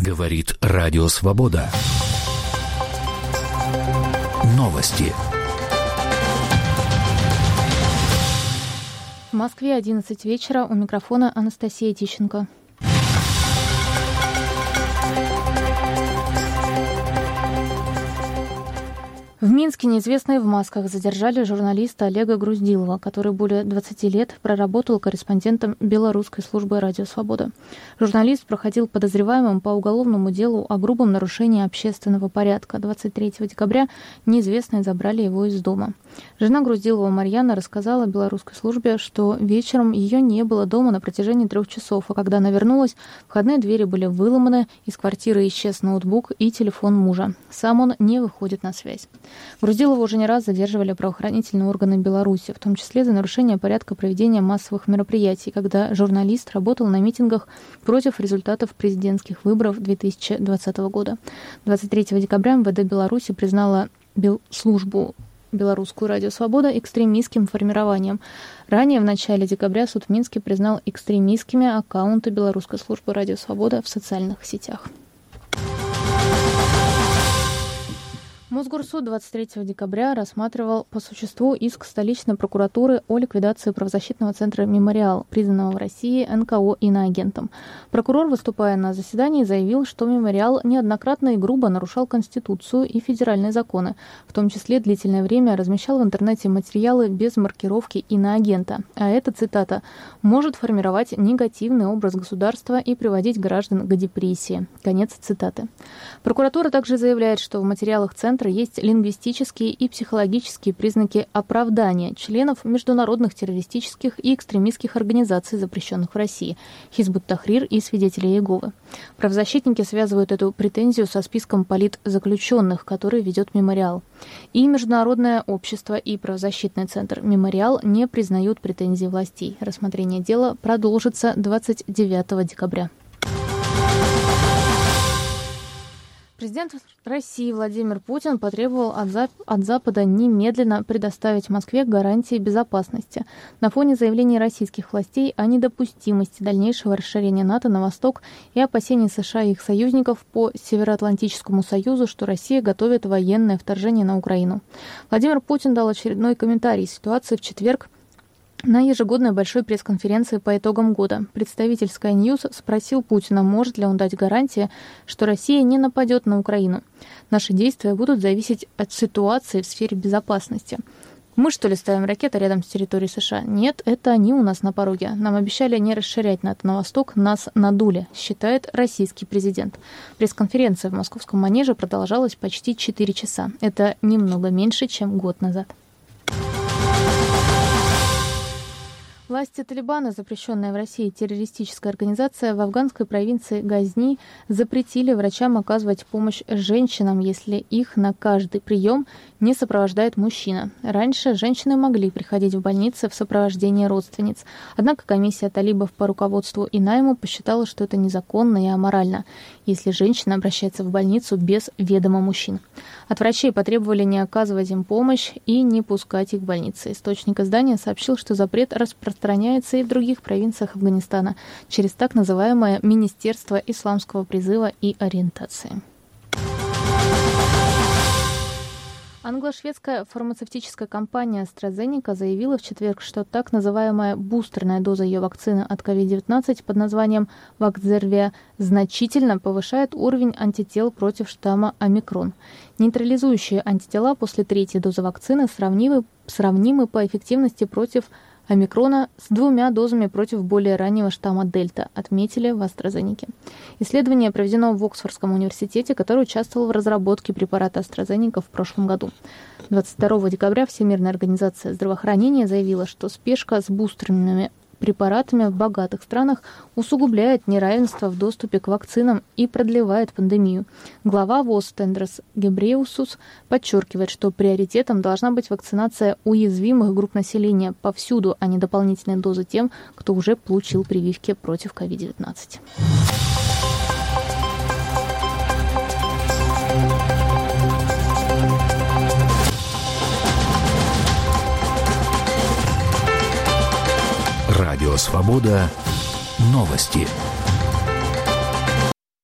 Говорит Радио Свобода. Новости. В Москве 11 вечера. У микрофона Анастасия Тищенко. В Минске неизвестные в масках задержали журналиста Олега Груздилова, который более 20 лет проработал корреспондентом Белорусской службы «Радио Свобода». Журналист проходил подозреваемым по уголовному делу о грубом нарушении общественного порядка. 23 декабря неизвестные забрали его из дома. Жена Груздилова Марьяна рассказала белорусской службе, что вечером ее не было дома на протяжении 3 часов, а когда она вернулась, входные двери были выломаны, из квартиры исчез ноутбук и телефон мужа. Сам он не выходит на связь. Груздилова уже не раз задерживали правоохранительные органы Беларуси, в том числе за нарушение порядка проведения массовых мероприятий, когда журналист работал на митингах против результатов президентских выборов 2020 года. 23 декабря МВД Беларуси признала службу Белорусскую «Радио Свобода» экстремистским формированием. Ранее, в начале декабря, суд в Минске признал экстремистскими аккаунты Белорусской службы «Радио Свобода» в социальных сетях. Мосгорсуд 23 декабря рассматривал по существу иск столичной прокуратуры о ликвидации правозащитного центра «Мемориал», признанного в России НКО иноагентом. Прокурор, выступая на заседании, заявил, что «Мемориал» неоднократно и грубо нарушал Конституцию и федеральные законы, в том числе длительное время размещал в интернете материалы без маркировки иноагента. А это, цитата, «может формировать негативный образ государства и приводить граждан к депрессии». Конец цитаты. Прокуратура также заявляет, что в материалах центра есть лингвистические и психологические признаки оправдания членов международных террористических и экстремистских организаций, запрещенных в России, Хизб ут-Тахрир и Свидетели Иеговы. Правозащитники связывают эту претензию со списком политзаключенных, который ведет «Мемориал». И Международное общество, и правозащитный центр «Мемориал» не признают претензий властей. Рассмотрение дела продолжится 29 декабря. Президент России Владимир Путин потребовал от Запада немедленно предоставить Москве гарантии безопасности на фоне заявлений российских властей о недопустимости дальнейшего расширения НАТО на восток и опасений США и их союзников по Североатлантическому союзу, что Россия готовит военное вторжение на Украину. Владимир Путин дал очередной комментарий ситуации в четверг на ежегодной большой пресс-конференции по итогам года. Представитель Sky News спросил Путина, может ли он дать гарантии, что Россия не нападет на Украину. Наши действия будут зависеть от ситуации в сфере безопасности. Мы, что ли, ставим ракеты рядом с территорией США? Нет, это они у нас на пороге. Нам обещали не расширять НАТО на восток, нас надули, считает российский президент. Пресс-конференция в московском манеже продолжалась почти 4 часа. Это немного меньше, чем год назад. Власти Талибана, запрещенная в России террористическая организация, в афганской провинции Газни запретили врачам оказывать помощь женщинам, если их на каждый прием не сопровождает мужчина. Раньше женщины могли приходить в больницы в сопровождении родственниц. Однако комиссия талибов по руководству и найму посчитала, что это незаконно и аморально, если женщина обращается в больницу без ведома мужчин. От врачей потребовали не оказывать им помощь и не пускать их в больницы. Источник издания сообщил, что запрет распространяется и в других провинциях Афганистана через так называемое Министерство исламского призыва и ориентации. Англо-шведская фармацевтическая компания AstraZeneca заявила в четверг, что так называемая бустерная доза ее вакцины от COVID-19 под названием Vaxzevria значительно повышает уровень антител против штамма омикрон. Нейтрализующие антитела после 3-й дозы вакцины сравнимы по эффективности против омикрона с 2 дозами против более раннего штамма Дельта, отметили в AstraZeneca. Исследование проведено в Оксфордском университете, который участвовал в разработке препарата AstraZeneca в прошлом году. 22 декабря Всемирная организация здравоохранения заявила, что спешка с бустерными препаратами в богатых странах усугубляет неравенство в доступе к вакцинам и продлевает пандемию. Глава ВОЗ Тендрос Гебреусус подчеркивает, что приоритетом должна быть вакцинация уязвимых групп населения повсюду, а не дополнительные дозы тем, кто уже получил прививки против COVID-19. Радио Свобода. Новости.